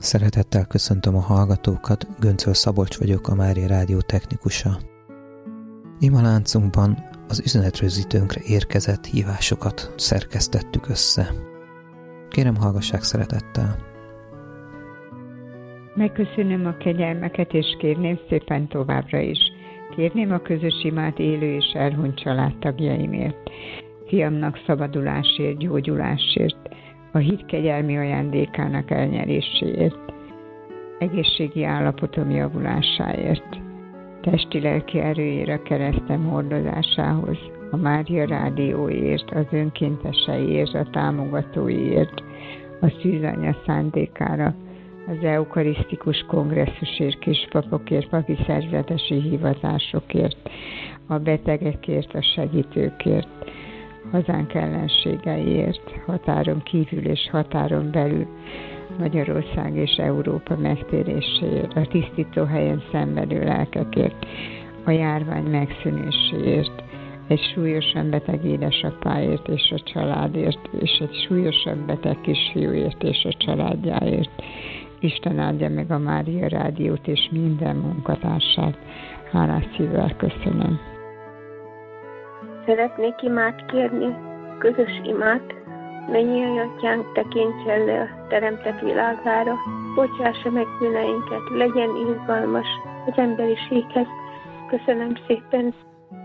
Szeretettel köszöntöm a hallgatókat, Göncöl Szabolcs vagyok, a Mária Rádió technikusa. Imaláncunkban az üzenetrögzítőnkre érkezett hívásokat szerkesztettük össze. Kérem, hallgassák szeretettel. Megköszönöm a kegyelmeket, és kérném szépen továbbra is. Kérném a közös imát élő és elhunyt családtagjaimért, fiamnak szabadulásért, gyógyulásért, a hit kegyelmi ajándékának elnyeréséért, egészségi állapotom javulásáért, testi-lelki erőért a keresztem hordozásához, a Mária Rádióért, az önkénteseiért, a támogatóiért, a szűzanya szándékára, az eukarisztikus kongresszusért, kispapokért, papi szerzetesi hivatásokért, a betegekért, a segítőkért, hazánk ellenségeiért, határon kívül és határon belül, Magyarország és Európa megtéréséért, a tisztító helyen szenvedő lelkekért, a járvány megszűnéséért, egy súlyosan beteg édesapáért és a családért, és egy súlyosan beteg kisfiúért és a családjáért. Isten áldja meg a Mária Rádiót és minden munkatársát. Hálás szívvel köszönöm. Szeretnék imát kérni, közös imát. Mennyei Atyánk, tekintj el le a teremtett világára, bocsássa meg bűneinket, legyen irgalmas az emberiséghez. Köszönöm szépen.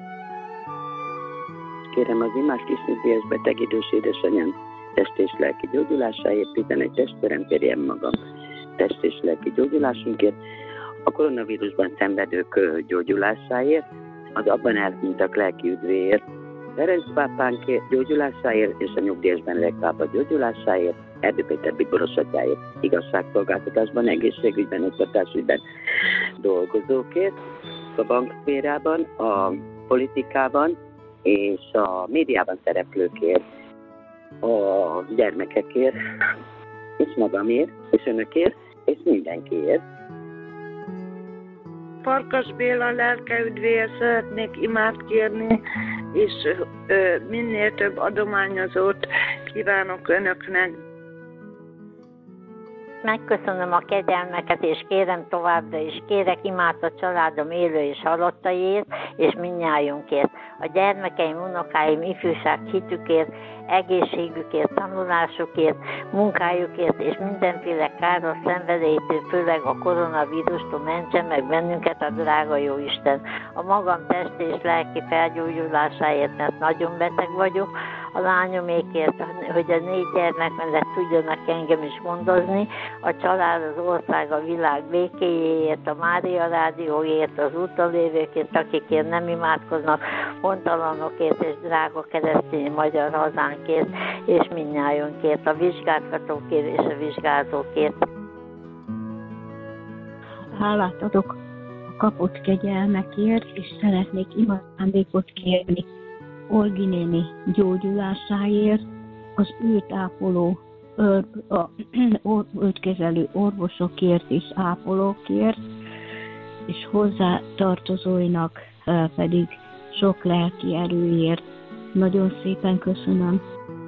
Kérem az imás kisnyugdíjas beteg idős édesanyám test és lelki gyógyulásáért, 11 testvérem, kérjem magam test és lelki gyógyulásunkért, a koronavírusban szenvedők gyógyulásáért, az abban elhunytak lelki üdvéért, Ferenc pápánk gyógyulásáért és a nyugdíjas Benedek pápa gyógyulásáért, Erdő Péter Bíboros atyáért, igazságszolgáltatásban, egészségügyben, oktatásügyben dolgozókért, a bankszférában, a politikában és a médiában szereplőkért, a gyermekekért, és magamért, és önökért, és mindenkiért. Farkas Béla lelke üdvéért szeretnék imát kérni, és minél több adományozót kívánok önöknek. Megköszönöm a kegyelmeket, és kérem továbbra is. Kérek imát a családom élő és halottaiért, és mindnyájunkért. A gyermekeim, unokáim, ifjúság hitükért, egészségükért, tanulásukért, munkájukért, és mindenféle káros szenvedélytől, főleg a koronavírustól mentsen meg bennünket a drága Jóisten. A magam testi és lelki felgyógyulásáért, mert nagyon beteg vagyok, a lányomékért, hogy a 4 gyermek mellett tudjanak engem is gondozni, a család, az ország, a világ békéjéért, a Mária Rádióért, az úttalévőkért, akikért nem imádkoznak, hontalanokért és drága keresztény magyar hazánkért, és mindnyájunkért, a vizsgáltatókért és a vizsgázókért. Hálát adok a kapott kegyelmekért, és szeretnék imajándékot kérni Olgi néni gyógyulásáért, az őt ápoló, őt kezelő orvosokért és ápolókért, és hozzá tartozóinak pedig sok lelki erőért. Nagyon szépen köszönöm.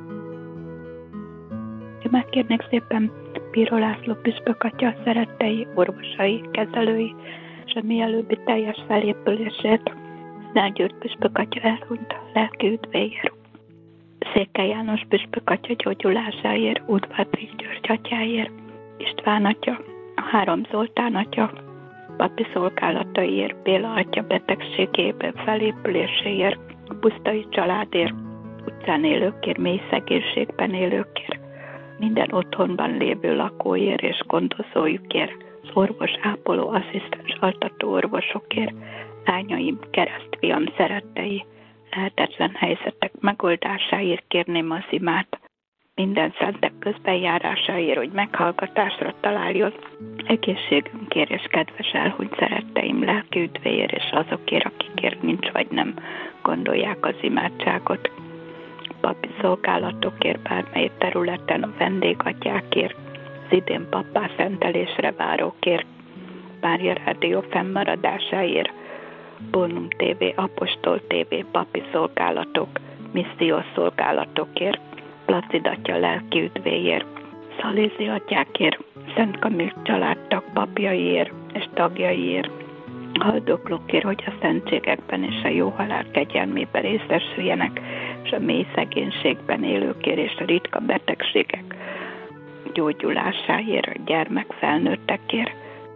Megkérnek szépen Bíró László püspök atya szerettei, orvosai, kezelői, és a mielőbbi teljes felépülését, Szál György püspök atya elhunyt lelki üdvéért, Székely János püspök atya gyógyulásáért, Udvardi György atyáért, István atya, a 3 Zoltán atya, papi szolgálataiért, Béla atya betegségében felépüléséért, a pusztai családért, utcán élőkért, mély szegénységben élőkért, minden otthonban lévő lakóért és gondozójukért, az orvos, ápoló, asszisztens, altató orvosokért, lányaim, keresztfiam szerettei, lehetetlen helyzetek megoldásáért kérném az imát, minden szentek közbenjárásáért, hogy meghallgatásra találjon, egészségünkért és kedves elhunyt szeretteim lelki üdvéért, és azokért, akikért nincs vagy nem gondolják az imádságot. Papi szolgálatokért bármely területen, a vendégatyákért, az idén pappá szentelésre várókért, Mária Rádió fennmaradásáért, Bonum TV, Apostol TV, papi szolgálatok, missziós szolgálatokért, Placid atya lelki üdvéért, Szalézi atyákért, Szent Kamil családtag papjaiért és tagjaiért, haldoklókért, hogy a szentségekben és a jó halál kegyelmében részesüljenek, és a mély szegénységben élőkért és a ritka betegségek gyógyulásáért, a gyermek felnőttekért.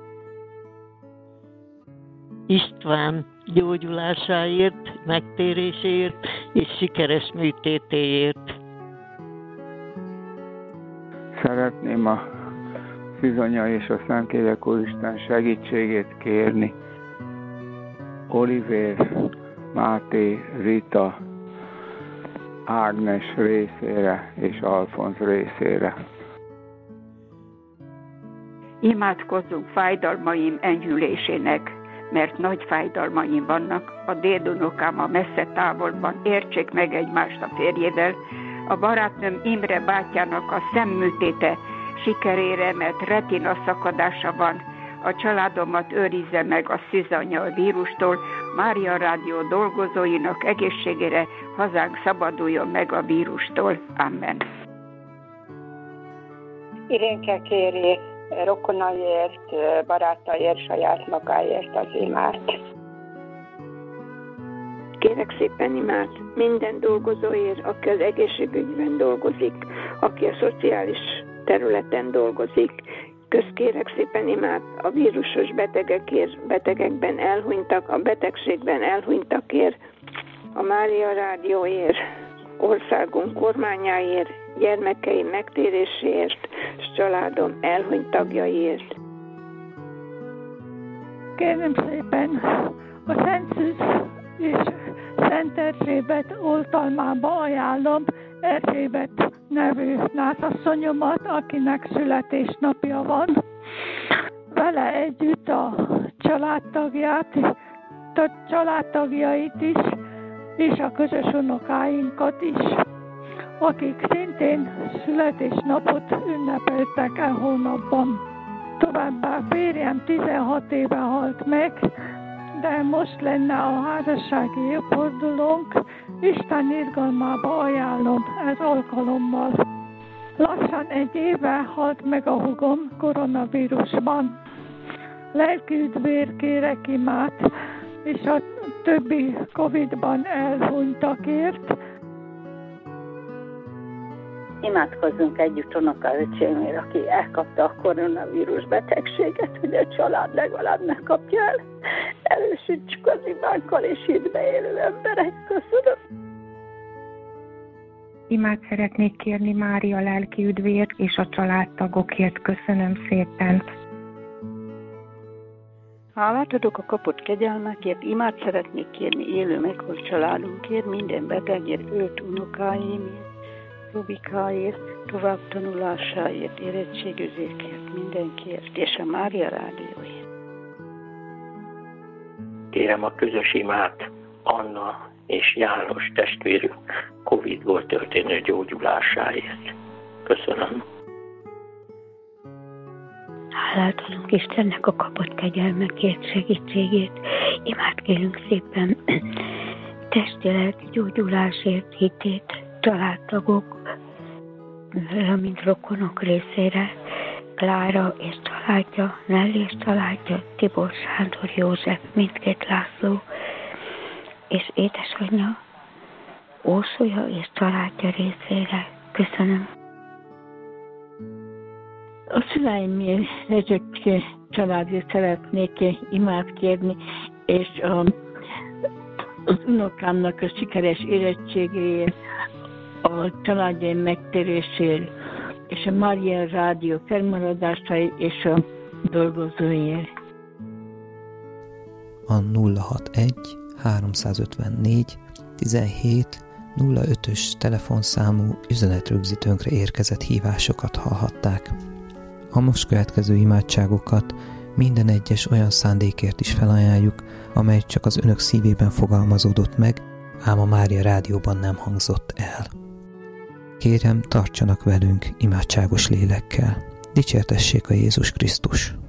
István gyógyulásáért, megtéréséért és sikeres műtétéért. Szeretném a Szűzanya és a Szentlélek Úristen segítségét kérni Olivér, Máté, Rita, Ágnes részére és Alfonz részére. Imádkozzunk fájdalmaim enyhülésének, mert nagy fájdalmaim vannak. A dédunokám a messze távolban, értsék meg egymást a férjével. A barátnőm Imre bátyjának a szemműtéte sikerére, mert retina szakadása van. A családomat őrizze meg a Szűzanya a vírustól, Mária Rádió dolgozóinak egészségére, hazánk szabaduljon meg a vírustól. Amen. Irénke kéri rokonaiért, barátaiért, saját magáért az imát. Kérek szépen imát minden dolgozóért, aki az egészségügyben dolgozik, aki a szociális területen dolgozik. Kérek szépen imát a vírusos betegekért, betegekben elhunytak, a betegségben elhunytakért, a Mária Rádióért, országunk kormányáért, gyermekeim megtéréséért, és családom elhunyt tagjaiért. Kérem szépen a Szent Szűz és Szent Erzsébet oltalmába ajánlom Erzsébet nevű nászasszonyomat, akinek születésnapja van. Vele együtt a családtagjait is, és a közös unokáinkat is, akik szintén születésnapot ünnepeltek e hónapban. Továbbá férjem 16 éve halt meg, de most lenne a házassági évfordulónk, Isten irgalmába ajánlom ez alkalommal. Lassan 1 éve halt meg a húgom koronavírusban. Lelki üdvér kérek imát, és a többi Covid-ban elhunytakért. Imádkozzunk együtt unokaöcsémért, aki elkapta a koronavírus betegséget, hogy a család legalább ne kapja el. Erősítsük az imánkkal és hitbe élő emberek. Köszönöm. Imát szeretnék kérni Mária lelki üdvért és a családtagokért. Köszönöm szépen. Hálát adok a kapott kegyelmekért, imát szeretnék kérni élő meghalt családunkért, minden betegért, 5 unokáimért, Robikáért, tovább tanulásáért, érettségizékért, mindenkiért, és a Mária Rádióért. Kérem a közös imát Anna és János testvérünk Covid-ból történő gyógyulásáért. Köszönöm. Hálát adunk Istennek a kapott kegyelmekért, segítségét. Imát kérünk szépen testi-lelki gyógyulásért, hitét, családtagok, mint rokonok részére, Klára és családja, Nelly és családja, Tibor Sándor József, mindkét László, és édesanyja, Ósolya és családja részére. Köszönöm. A szüleimért, Rezsek családért szeretnék imát kérni, és az unokámnak a sikeres érettségéért, a családjaim megtérésért, és a Mária Rádió fennmaradásai és a dolgozóért. A 061 354 17 05-ös telefonszámú üzenetrögzítőnkre érkezett hívásokat hallhatták. A most következő imádságokat minden egyes olyan szándékért is felajánljuk, amely csak az önök szívében fogalmazódott meg, ám a Mária Rádióban nem hangzott el. Kérem, tartsanak velünk imádságos lélekkel. Dicsértessék a Jézus Krisztus!